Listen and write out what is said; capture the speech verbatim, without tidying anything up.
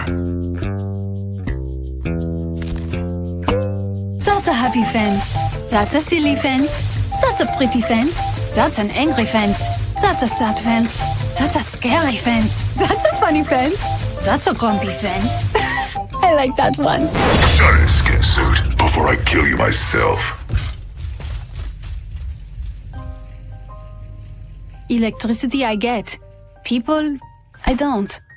That's a happy fence. That's a silly fence. That's a pretty fence. That's an angry fence. That's a sad fence. That's a scary fence. That's a funny fence. That's a grumpy fence. I like that one. Shut it, skin suit, before I kill you myself. Electricity I get. People, I don't.